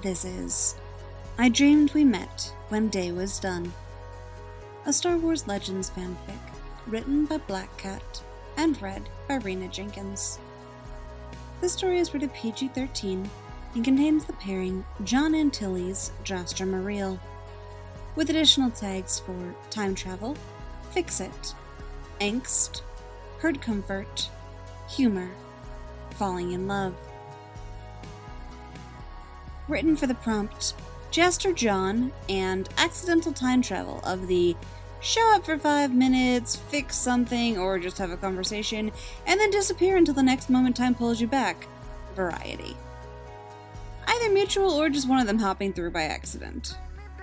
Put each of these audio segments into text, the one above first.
This is I Dreamed We Met When Day Was Done, a Star Wars Legends fanfic written by Black Cat and read by Rena Jenkins. This story is rated PG-13 and contains the pairing John Antilles, Jaster Muriel, with additional tags for time travel, fix-it, angst, herd comfort, humor, falling in love. Written for the prompt Jaster John and accidental time travel of the show up for 5 minutes, fix something, or just have a conversation, and then disappear until the next moment time pulls you back variety. Either mutual or just one of them hopping through by accident.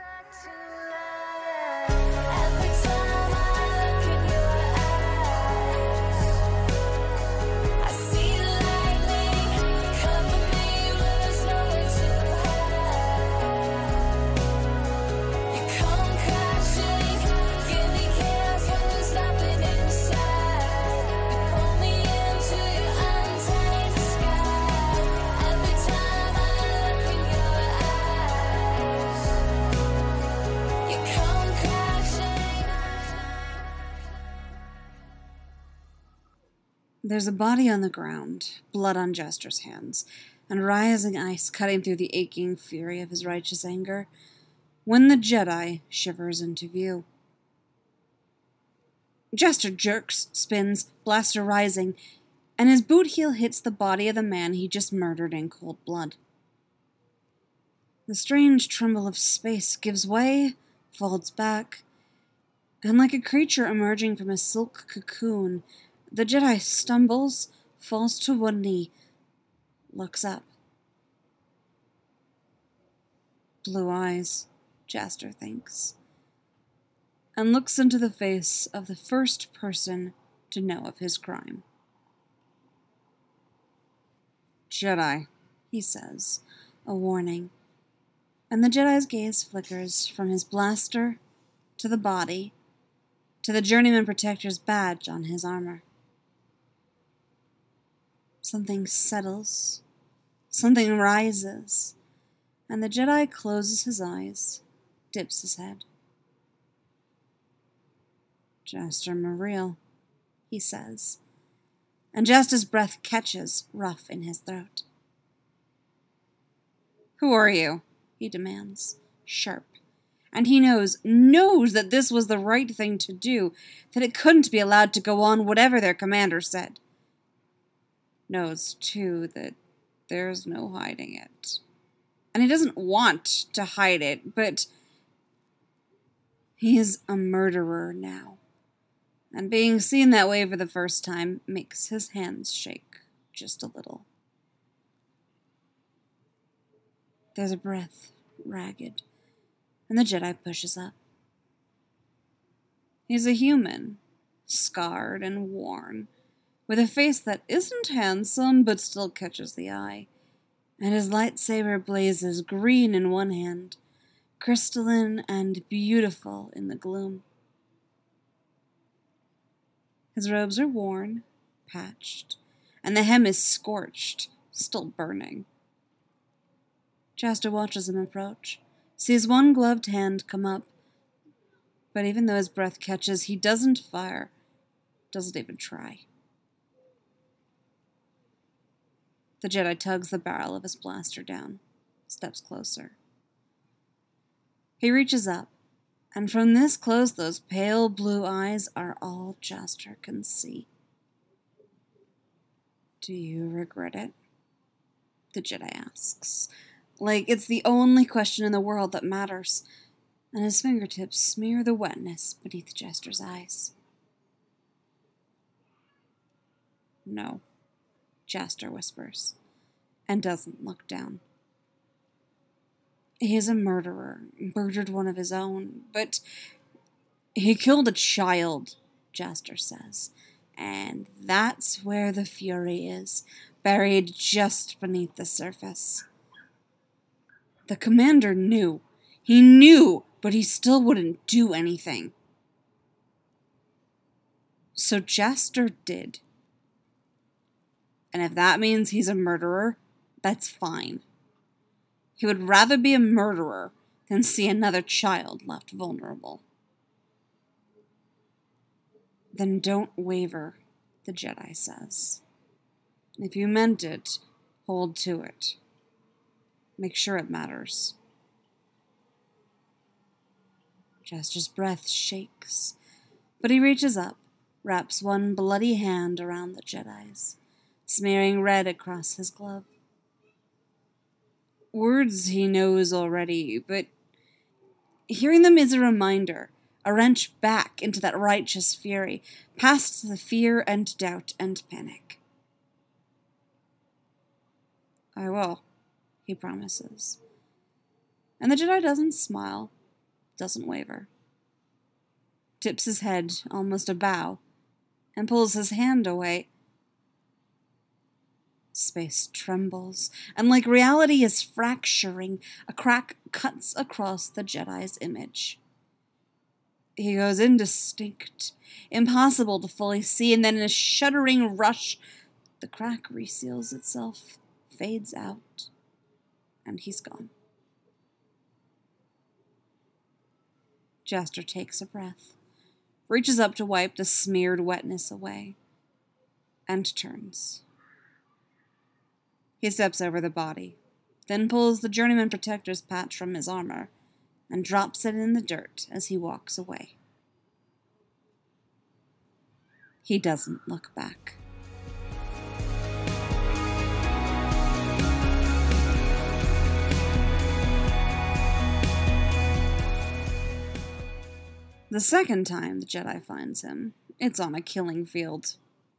There's a body on the ground, blood on Jaster's hands, and rising ice cutting through the aching fury of his righteous anger, when the Jedi shivers into view. Jaster jerks, spins, blaster rising, and his boot heel hits the body of the man he just murdered in cold blood. The strange tremble of space gives way, folds back, and like a creature emerging from a silk cocoon, the Jedi stumbles, falls to one knee, looks up. Blue eyes, Jaster thinks, and looks into the face of the first person to know of his crime. Jedi, he says, a warning, and the Jedi's gaze flickers from his blaster to the body to the Journeyman Protector's badge on his armor. Something settles, something rises, and the Jedi closes his eyes, dips his head. Jaster Muriel, he says, and Jaster's breath catches rough in his throat. Who are you? He demands, sharp, and he knows that this was the right thing to do, that it couldn't be allowed to go on whatever their commander said. Knows, too, that there's no hiding it. And he doesn't want to hide it, but he's a murderer now. And being seen that way for the first time makes his hands shake just a little. There's a breath, ragged, and the Jedi pushes up. He's a human, scarred and worn, with a face that isn't handsome but still catches the eye, and his lightsaber blazes green in one hand, crystalline and beautiful in the gloom. His robes are worn, patched, and the hem is scorched, still burning. Jaster watches him approach, sees one gloved hand come up, but even though his breath catches, he doesn't fire, doesn't even try. The Jedi tugs the barrel of his blaster down, steps closer. He reaches up, and from this close, those pale blue eyes are all Jaster can see. Do you regret it? The Jedi asks, like it's the only question in the world that matters, and his fingertips smear the wetness beneath Jaster's eyes. No. Jaster whispers, and doesn't look down. He is a murderer, murdered one of his own, but he killed a child, Jaster says, and that's where the fury is, buried just beneath the surface. The commander knew. He knew, but he still wouldn't do anything. So Jaster did. And if that means he's a murderer, that's fine. He would rather be a murderer than see another child left vulnerable. Then don't waver, the Jedi says. If you meant it, hold to it. Make sure it matters. Jester's breath shakes, but he reaches up, wraps one bloody hand around the Jedi's, smearing red across his glove. Words he knows already, but hearing them is a reminder, a wrench back into that righteous fury, past the fear and doubt and panic. I will, he promises. And the Jedi doesn't smile, doesn't waver. Tips his head, almost a bow, and pulls his hand away. Space trembles, and like reality is fracturing, a crack cuts across the Jedi's image. He goes indistinct, impossible to fully see, and then in a shuddering rush, the crack reseals itself, fades out, and he's gone. Jester takes a breath, reaches up to wipe the smeared wetness away, and turns. He steps over the body, then pulls the Journeyman Protector's patch from his armor, and drops it in the dirt as he walks away. He doesn't look back. The second time the Jedi finds him, it's on a killing field.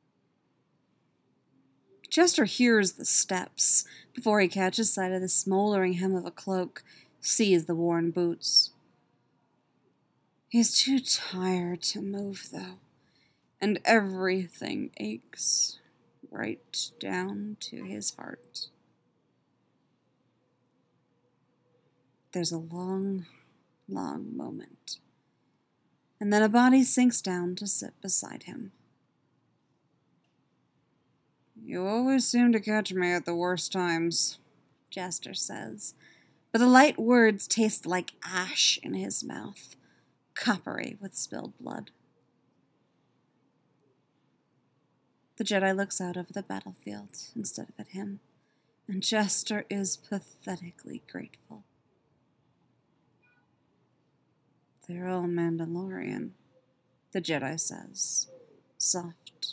Jester hears the steps before he catches sight of the smoldering hem of a cloak, sees the worn boots. He's too tired to move, though, and everything aches right down to his heart. There's a long, long moment, and then a body sinks down to sit beside him. You always seem to catch me at the worst times, Jester says, but the light words taste like ash in his mouth, coppery with spilled blood. The Jedi looks out over the battlefield instead of at him, and Jester is pathetically grateful. They're all Mandalorian, the Jedi says, soft.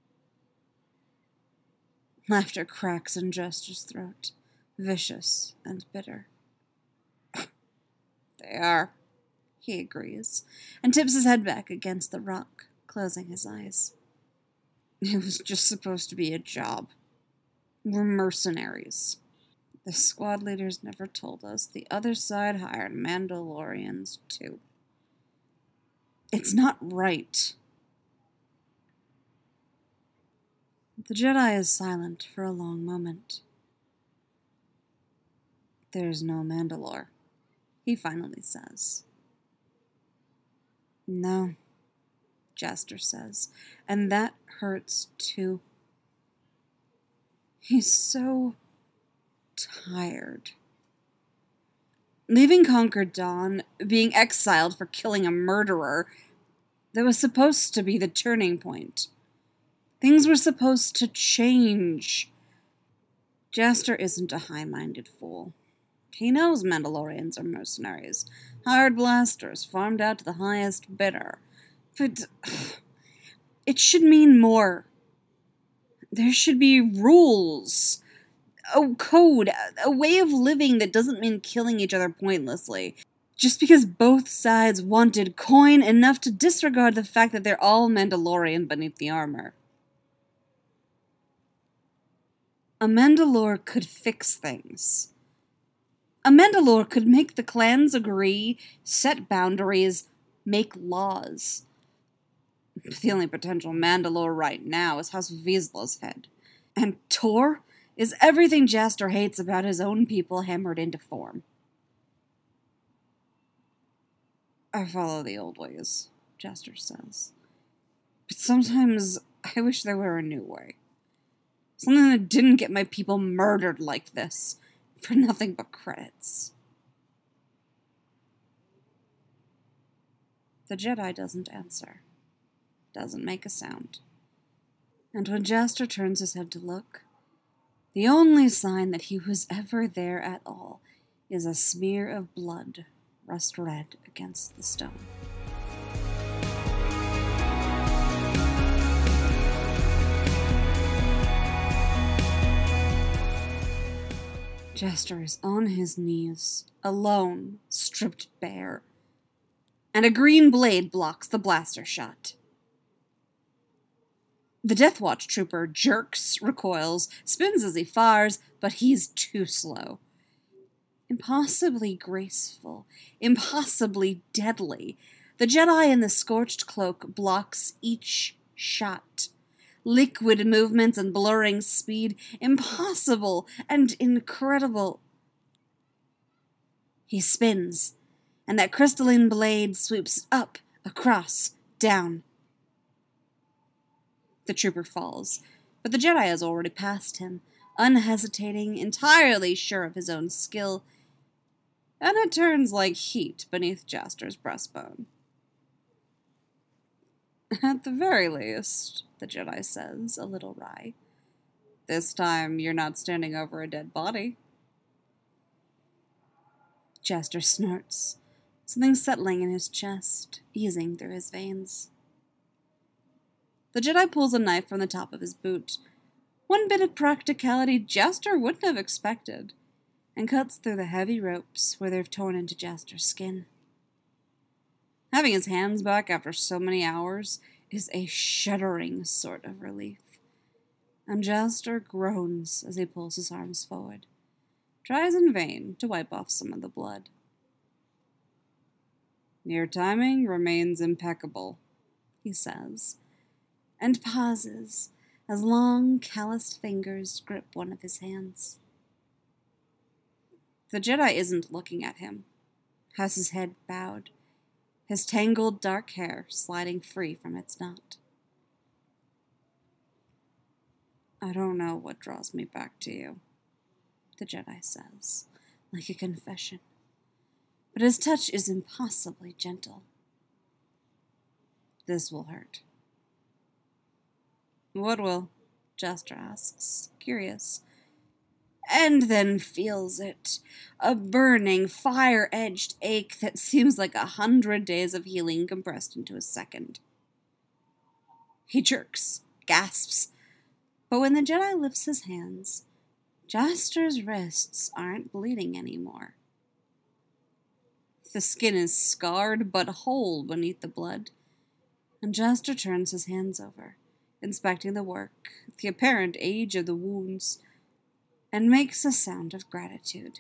Laughter cracks in Jester's throat, vicious and bitter. They are, he agrees, and tips his head back against the rock, closing his eyes. It was just supposed to be a job. We're mercenaries. The squad leaders never told us the other side hired Mandalorians, too. It's not right. The Jedi is silent for a long moment. There's no Mandalore, he finally says. No, Jester says, and that hurts too. He's so tired. Leaving Conquered Dawn, being exiled for killing a murderer, that was supposed to be the turning point. Things were supposed to change. Jester isn't a high-minded fool. He knows Mandalorians are mercenaries, hired blasters, farmed out to the highest bidder. But it should mean more. There should be rules, a code, a way of living that doesn't mean killing each other pointlessly. Just because both sides wanted coin enough to disregard the fact that they're all Mandalorian beneath the armor. A Mandalore could fix things. A Mandalore could make the clans agree, set boundaries, make laws. The only potential Mandalore right now is House Vizsla's head. And Tor is everything Jester hates about his own people hammered into form. I follow the old ways, Jester says. But sometimes I wish there were a new way. Something that didn't get my people murdered like this. for nothing but credits. The Jedi doesn't answer, doesn't make a sound. And when Jaster turns his head to look, the only sign that he was ever there at all is a smear of blood, rust red against the stone. Jaster is on his knees, alone, stripped bare, and a green blade blocks the blaster shot. The Death Watch trooper jerks, recoils, spins as he fires, but he's too slow. Impossibly graceful, impossibly deadly, the Jedi in the scorched cloak blocks each shot. Liquid movements and blurring speed, impossible and incredible. He spins, and that crystalline blade swoops up, across, down. The trooper falls, but the Jedi has already passed him, unhesitating, entirely sure of his own skill, and it turns like heat beneath Jaster's breastbone. At the very least, the Jedi says, a little wry, this time you're not standing over a dead body. Jaster snorts, something settling in his chest, easing through his veins. The Jedi pulls a knife from the top of his boot, one bit of practicality Jaster wouldn't have expected, and cuts through the heavy ropes where they've torn into Jaster's skin. Having his hands back after so many hours is a shuddering sort of relief, and Jaster groans as he pulls his arms forward, tries in vain to wipe off some of the blood. Your timing remains impeccable, he says, and pauses as long, calloused fingers grip one of his hands. The Jedi isn't looking at him, has his head bowed, his tangled dark hair sliding free from its knot. I don't know what draws me back to you, the Jedi says, like a confession, but his touch is impossibly gentle. This will hurt. What will? Jaster asks, curious, and then feels it, a burning, fire-edged ache that seems like 100 days of healing compressed into a second. He jerks, gasps, but when the Jedi lifts his hands, Jaster's wrists aren't bleeding anymore. The skin is scarred but whole beneath the blood, and Jaster turns his hands over, inspecting the work, the apparent age of the wounds, and makes a sound of gratitude.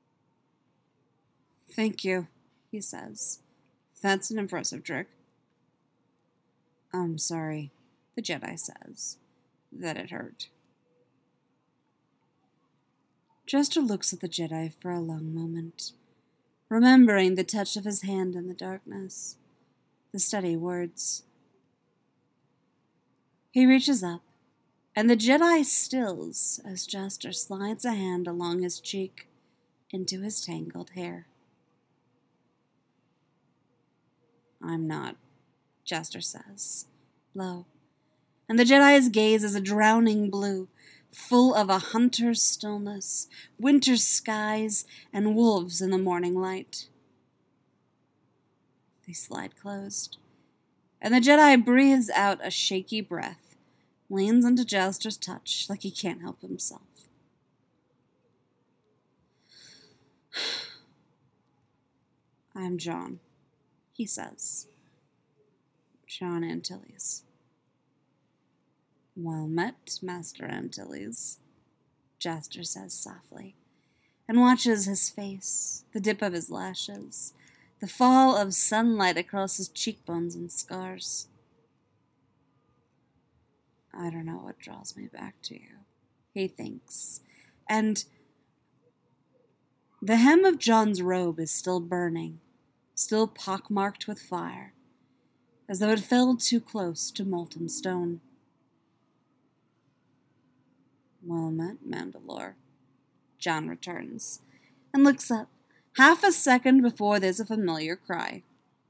Thank you, he says. That's an impressive trick. I'm sorry, the Jedi says, that it hurt. Jaster looks at the Jedi for a long moment, remembering the touch of his hand in the darkness, the steady words. He reaches up, and the Jedi stills as Jaster slides a hand along his cheek into his tangled hair. I'm not, Jaster says, low, and the Jedi's gaze is a drowning blue, full of a hunter's stillness, winter skies, and wolves in the morning light. They slide closed, and the Jedi breathes out a shaky breath, leans into Jaster's touch like he can't help himself. I'm John, he says. John Antilles. Well met, Master Antilles, Jaster says softly, and watches his face, the dip of his lashes, the fall of sunlight across his cheekbones and scars. I don't know what draws me back to you, he thinks, and the hem of John's robe is still burning, still pockmarked with fire, as though it fell too close to molten stone. Well met, Mandalore, John returns, and looks up, half a second before there's a familiar cry.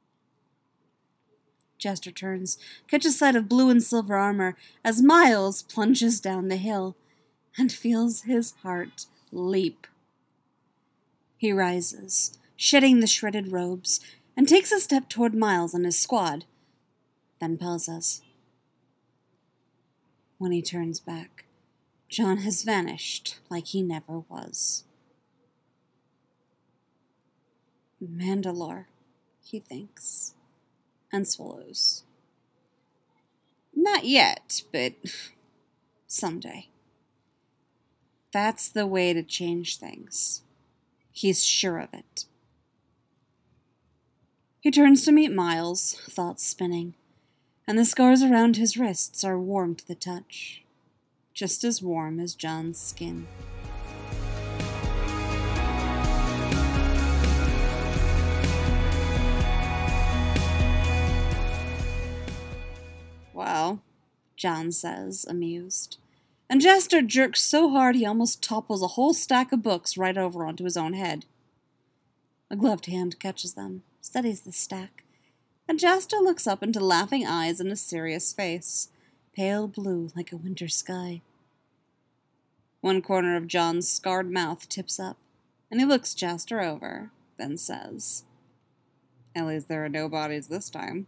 Jester turns, catches sight of blue and silver armor as Miles plunges down the hill, and feels his heart leap. He rises, shedding the shredded robes, and takes a step toward Miles and his squad, then pauses. When he turns back, John has vanished like he never was. Mandalore, he thinks, and swallows. Not yet, but someday. That's the way to change things. He's sure of it. He turns to meet Miles, thoughts spinning, and the scars around his wrists are warm to the touch, just as warm as John's skin. Well, John says, amused, and Jester jerks so hard he almost topples a whole stack of books right over onto his own head. A gloved hand catches them, steadies the stack, and Jester looks up into laughing eyes and a serious face, pale blue like a winter sky. One corner of John's scarred mouth tips up, and he looks Jester over, then says, "At least there are no bodies this time."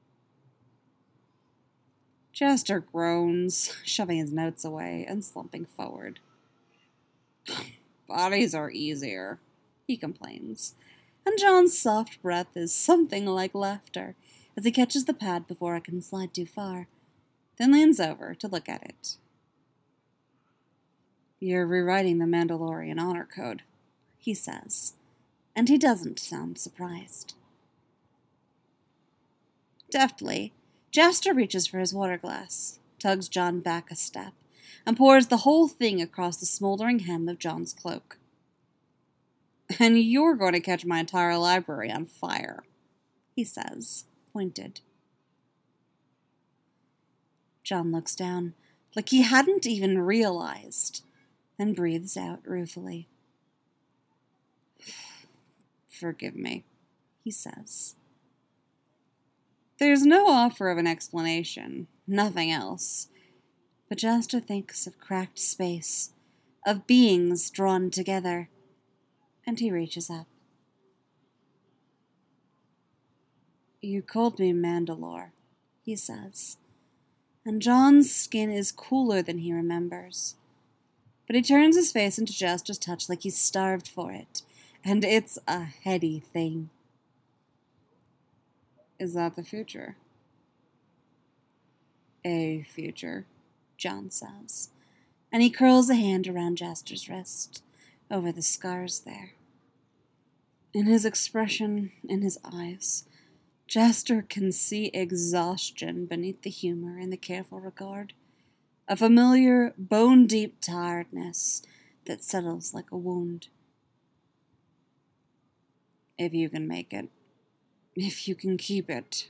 Jester groans, shoving his notes away and slumping forward. "Bodies are easier," he complains, and John's soft breath is something like laughter as he catches the pad before it can slide too far, then leans over to look at it. "You're rewriting the Mandalorian honor code," he says, and he doesn't sound surprised. Deftly, Jester reaches for his water glass, tugs John back a step, and pours the whole thing across the smoldering hem of John's cloak. "And you're going to catch my entire library on fire," he says, pointed. John looks down, like he hadn't even realized, then breathes out ruefully. "Forgive me," he says. There's no offer of an explanation, nothing else, but Jester thinks of cracked space, of beings drawn together, and he reaches up. "You called me Mandalore," he says, and John's skin is cooler than he remembers, but he turns his face into Jester's touch like he's starved for it, and it's a heady thing. "Is that the future?" "A future," John says, and he curls a hand around Jester's wrist, over the scars there. In his expression, in his eyes, Jester can see exhaustion beneath the humor and the careful regard, a familiar, bone-deep tiredness that settles like a wound. "If you can make it. If you can keep it."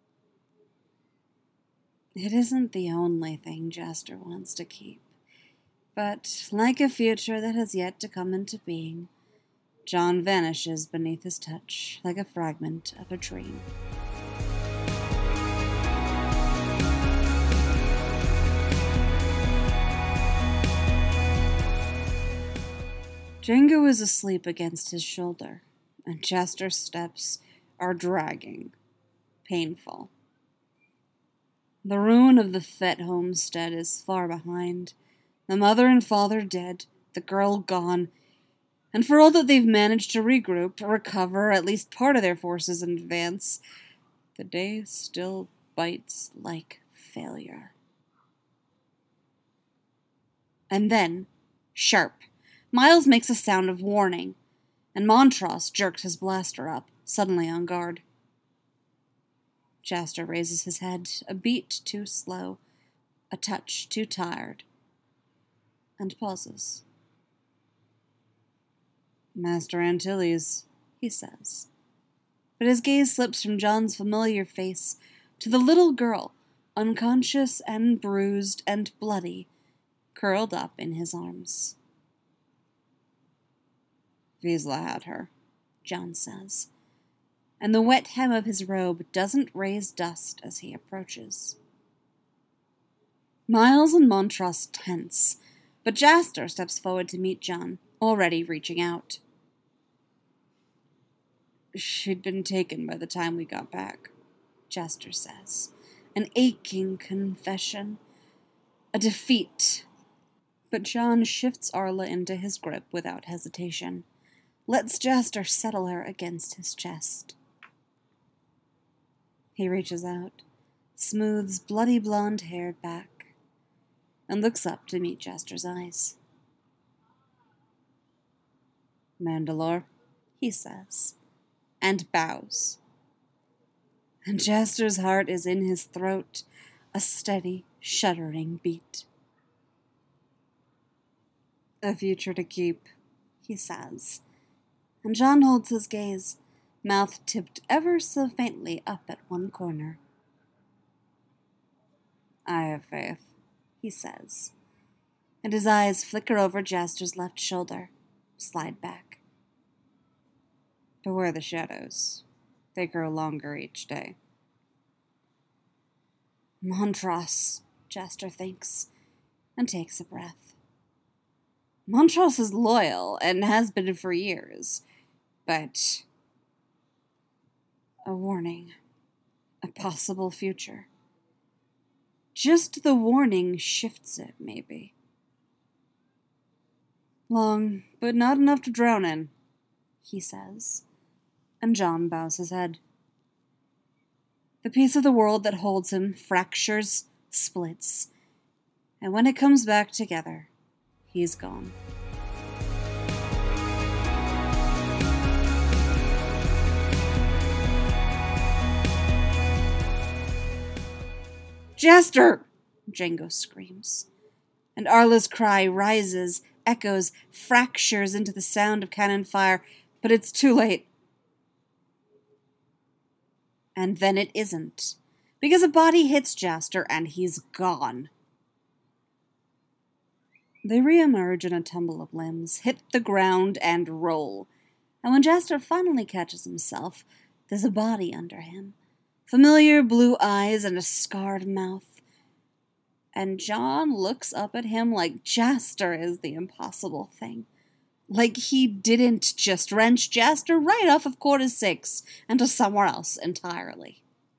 It isn't the only thing Jester wants to keep, but like a future that has yet to come into being, John vanishes beneath his touch like a fragment of a dream. Django is asleep against his shoulder, and Jester's steps are dragging, painful. The ruin of the Fett homestead is far behind, the mother and father dead, the girl gone, and for all that they've managed to regroup, recover at least part of their forces in advance, the day still bites like failure. And then, sharp, Miles makes a sound of warning, and Montross jerks his blaster up, suddenly on guard. Jester raises his head, a beat too slow, a touch too tired, and pauses. "Master Antilles," he says, but his gaze slips from John's familiar face to the little girl, unconscious and bruised and bloody, curled up in his arms. Vizsla had her, John says, and the wet hem of his robe doesn't raise dust as he approaches. Miles and Montross tense, but Jaster steps forward to meet John, already reaching out. She'd been taken by the time we got back, Jaster says. An aching confession. A defeat. But John shifts Arla into his grip without hesitation. Lets Jaster settle her against his chest. He reaches out, smooths bloody blonde hair back, and looks up to meet Jaster's eyes. Mandalore, he says, and bows. And Jaster's heart is in his throat, a steady, shuddering beat. A future to keep, he says, and John holds his gaze, mouth tipped ever so faintly up at one corner. I have faith, he says, and his eyes flicker over Jaster's left shoulder, slide back. Beware the shadows. They grow longer each day. Montross, Jaster thinks, and takes a breath. Montross is loyal, and has been for years, but a warning, a possible future. Just the warning shifts it, maybe. Long, but not enough to drown in, he says, and John bows his head. The piece of the world that holds him fractures, splits, and when it comes back together, he's gone. Jaster! Jango screams, and Arla's cry rises, echoes, fractures into the sound of cannon fire, but it's too late. And then it isn't, because a body hits Jaster and he's gone. They reemerge in a tumble of limbs, hit the ground and roll, and when Jaster finally catches himself, there's a body under him, familiar blue eyes and a scarred mouth. And John looks up at him like Jaster is the impossible thing. Like he didn't just wrench Jaster right off of Quarter 6 and to somewhere else entirely.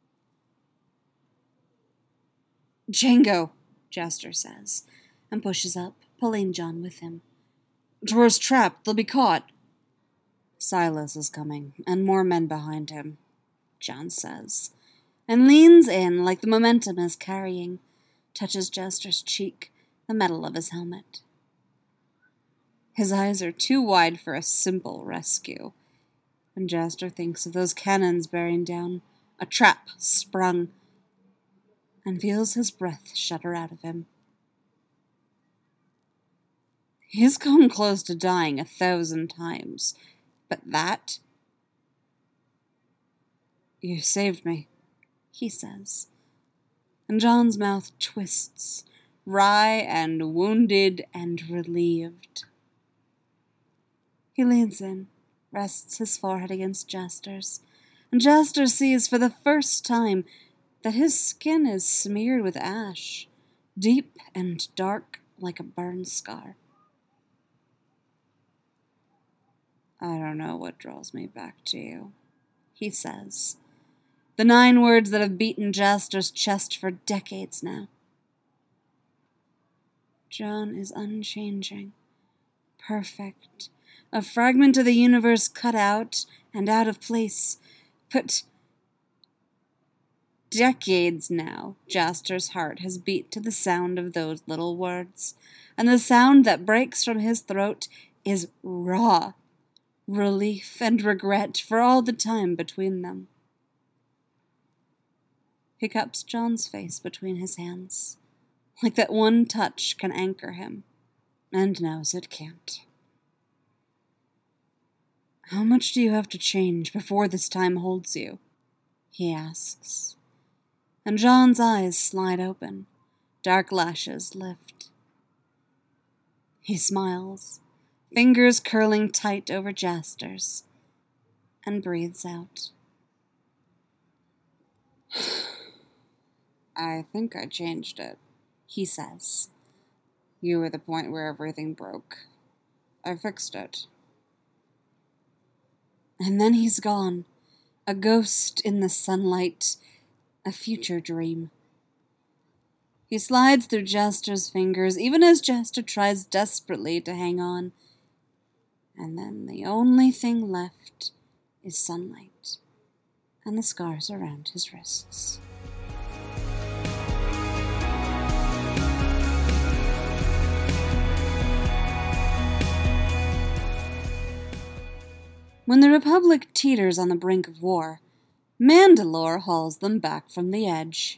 Jango, Jaster says, and pushes up, pulling John with him. Tor's trapped, they'll be caught. Silas is coming, and more men behind him, John says, and leans in like the momentum is carrying, touches Jaster's cheek, the metal of his helmet. His eyes are too wide for a simple rescue, and Jaster thinks of those cannons bearing down, a trap sprung, and feels his breath shudder out of him. He's come close to dying 1,000 times, but that? You saved me, he says, and John's mouth twists, wry and wounded and relieved. He leans in, rests his forehead against Jaster's, and Jaster sees for the first time that his skin is smeared with ash, deep and dark like a burn scar. I don't know what draws me back to you, he says, the 9 words that have beaten Jaster's chest for decades now. John is unchanging, perfect, a fragment of the universe cut out and out of place, but decades now, Jaster's heart has beat to the sound of those little words, and the sound that breaks from his throat is raw, relief and regret for all the time between them. He cups John's face between his hands, like that one touch can anchor him, and knows it can't. How much do you have to change before this time holds you? He asks, and John's eyes slide open, dark lashes lift. He smiles, fingers curling tight over Jaster's, and breathes out. I think I changed it, he says. You were the point where everything broke. I fixed it. And then he's gone, a ghost in the sunlight, a future dream. He slides through Jaster's fingers, even as Jaster tries desperately to hang on. And then the only thing left is sunlight and the scars around his wrists. When the Republic teeters on the brink of war, Mandalore hauls them back from the edge.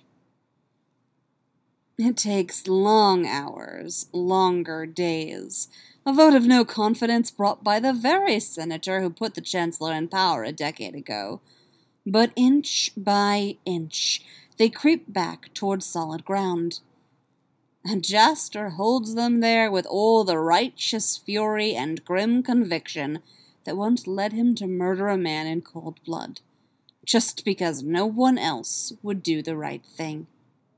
It takes long hours, longer days, a vote of no confidence brought by the very senator who put the Chancellor in power a decade ago. But inch by inch, they creep back toward solid ground. And Jaster holds them there with all the righteous fury and grim conviction that once led him to murder a man in cold blood, just because no one else would do the right thing.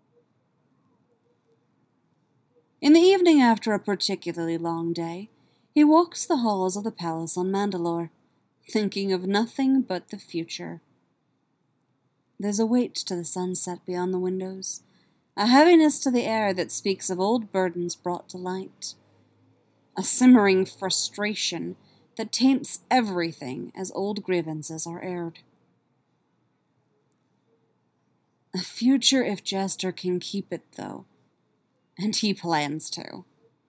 In the evening after a particularly long day, he walks the halls of the palace on Mandalore, thinking of nothing but the future. There's a weight to the sunset beyond the windows, a heaviness to the air that speaks of old burdens brought to light, a simmering frustration that taints everything as old grievances are aired. A future if Jaster can keep it, though, and he plans to.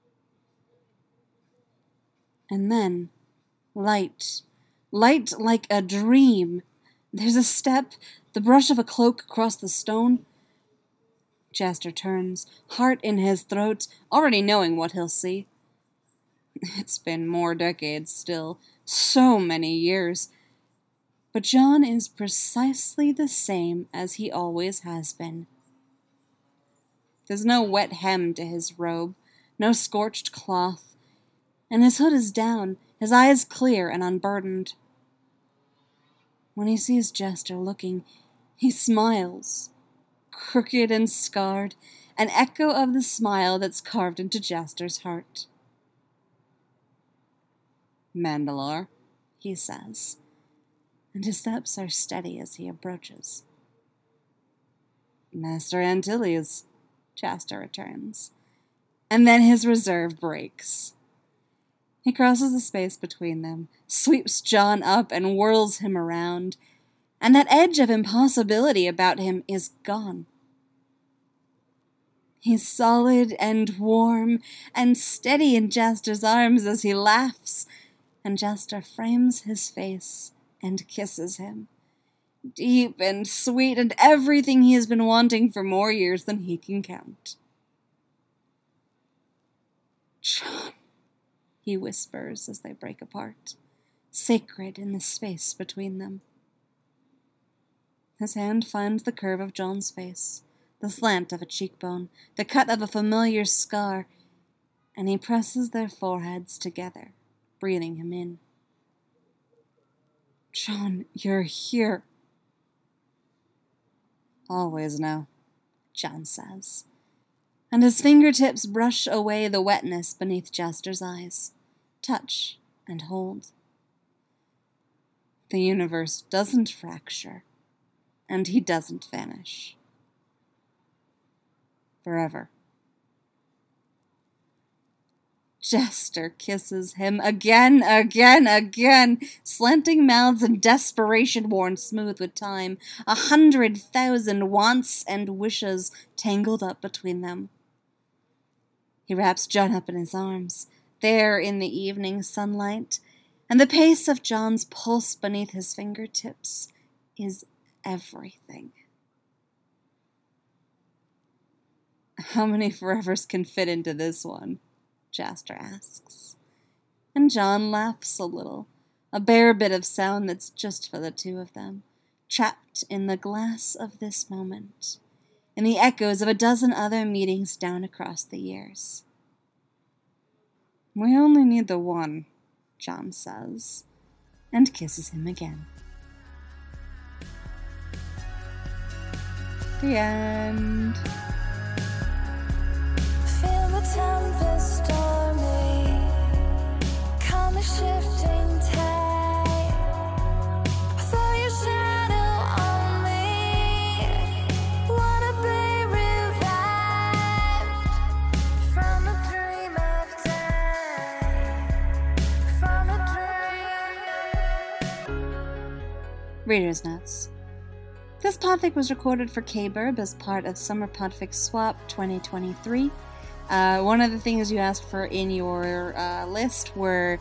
And then, light like a dream. There's a step, the brush of a cloak across the stone. Jaster turns, heart in his throat, already knowing what he'll see. It's been more decades still, so many years. But Jon is precisely the same as he always has been. There's no wet hem to his robe, no scorched cloth, and his hood is down, his eyes clear and unburdened. When he sees Jaster looking, he smiles, crooked and scarred, an echo of the smile that's carved into Jaster's heart. Mandalore, he says, and his steps are steady as he approaches. Master Antilles, Jaster returns, and then his reserve breaks. He crosses the space between them, sweeps Jon up and whirls him around, and that edge of impossibility about him is gone. He's solid and warm and steady in Jaster's arms as he laughs, and Jaster frames his face and kisses him, deep and sweet and everything he has been wanting for more years than he can count. Jon, he whispers as they break apart, sacred in the space between them. His hand finds the curve of Jon's face, the slant of a cheekbone, the cut of a familiar scar, and he presses their foreheads together, breathing him in. Jon, you're here. Always now, Jon says, and his fingertips brush away the wetness beneath Jaster's eyes, touch and hold. The universe doesn't fracture, and he doesn't vanish. Forever. Jaster kisses him again, slanting mouths and desperation worn smooth with time, 100,000 wants and wishes tangled up between them. He wraps Jon up in his arms, there in the evening sunlight, and the pace of Jon's pulse beneath his fingertips is everything. How many forevers can fit into this one? Jaster asks. And Jon laughs a little, a bare bit of sound that's just for the two of them, trapped in the glass of this moment, in the echoes of a dozen other meetings down across the years. We only need the one, John says, and kisses him again. The end. Feel the tempest stormy, calm the shifting tide. Throw your shadow on me, wanna be revived from a dream of day, from a dream. Reader's Notes. This podfic was recorded for K-Burb as part of Summer Podfic Swap 2023. One of the things you asked for in your list were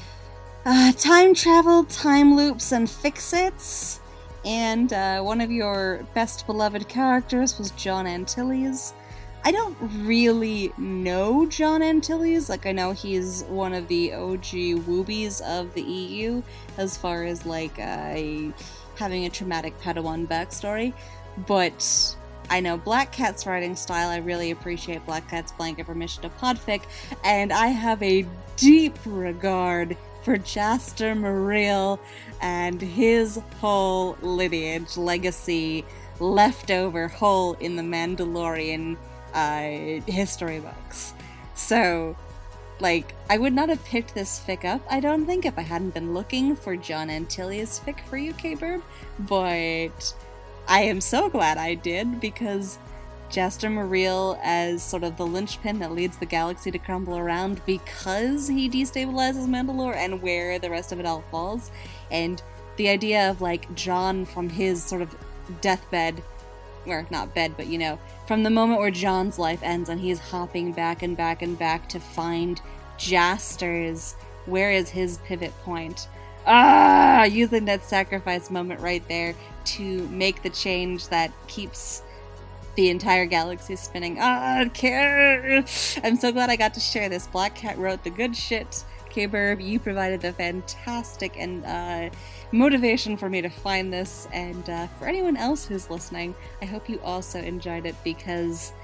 time travel, time loops, and fix-its. And one of your best beloved characters was John Antilles. I don't really know John Antilles. Like, I know he's one of the OG woobies of the EU, as far as, like, having a traumatic Padawan backstory, but I know Black Cat's writing style. I really appreciate Black Cat's blanket permission to podfic, and I have a deep regard for Jaster Muriel and his whole lineage, legacy, leftover hole in the Mandalorian history books. So, like, I would not have picked this fic up, I don't think, if I hadn't been looking for John Antilles' fic for you, K-Burb, but I am so glad I did, because Jaster Muriel as sort of the linchpin that leads the galaxy to crumble around because he destabilizes Mandalore and where the rest of it all falls, and the idea of, like, John from his sort of deathbed, or not bed, but, you know, from the moment where John's life ends and he's hopping back and back and back to find Jaster's, where is his pivot point? Using that sacrifice moment right there to make the change that keeps the entire galaxy spinning. I'm so glad I got to share this. Black Cat wrote the good shit. K-Burb, you provided the fantastic and motivation for me to find this, and for anyone else who's listening, I hope you also enjoyed it, because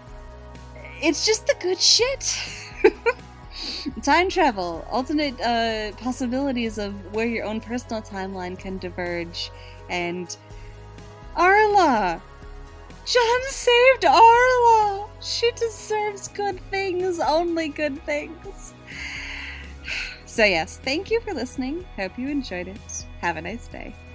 it's just the good shit. Time travel, alternate possibilities of where your own personal timeline can diverge, and Arla! John saved Arla! She deserves good things, only good things. So yes, thank you for listening. Hope you enjoyed it. Have a nice day.